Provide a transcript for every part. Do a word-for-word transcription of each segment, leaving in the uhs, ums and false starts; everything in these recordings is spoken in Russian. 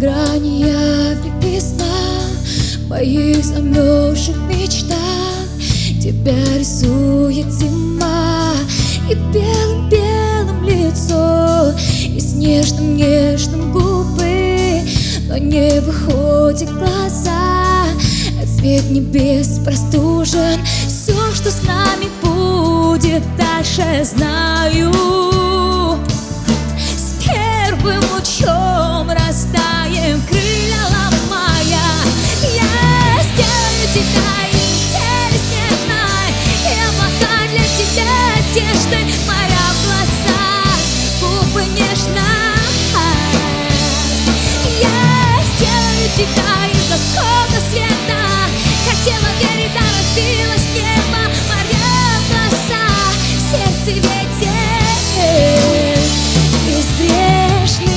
грани яви и сна, в моих замерзших мечтах тебя рисует зима. И белым-белым лицо, и снежным-нежным губы, но не выходит глаза, а цвет небес простужен. Все, что с нами будет дальше, знаю. С первым лучом растаем, крылья ломая. Я сделаю тебя интересней, я махаю для тебя одеждой, моря в глазах, губы нежно. Я сделаю тебя из осколка света, хотела верить, да разбилось небо, моря в глазах, сердце ветер безбрежный.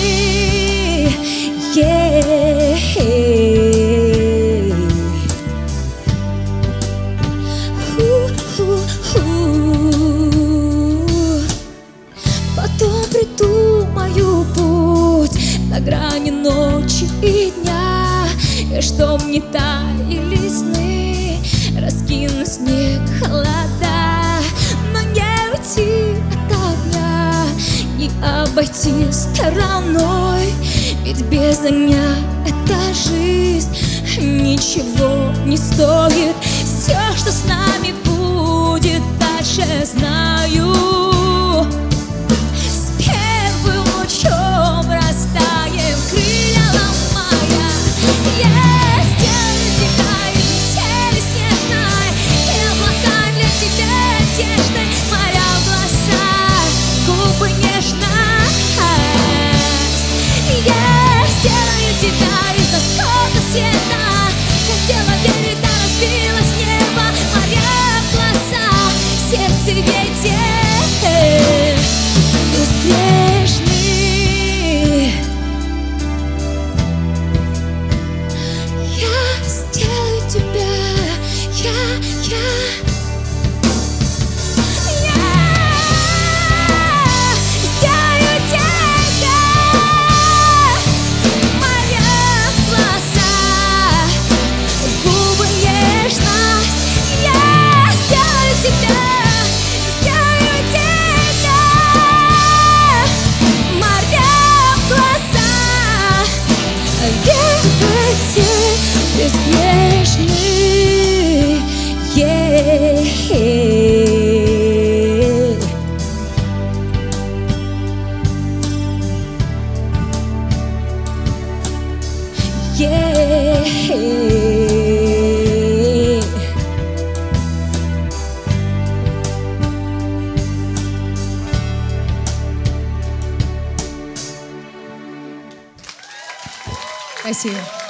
Потом придумаю путь на грани ночи и дня, и чтоб не таяли сны, раскину снег холода. Но не уйти от огня, не обойти стороной, ведь без огня эта жизнь ничего не стоит. Все, что с нами будет дальше, знаю. С первым лучом растаем, крылья ломая. Я сделаю тебя из метели снежной, и облака для тебя одеждой, моря в глазах, губы нежно. Я сделаю тебя из осколка света, хотела верить, да разбилось небо, моря в глазах, сердце ветер безбрежный. Я сделаю тебя, я, я безбрежный, yeah. Yeah. Спасибо.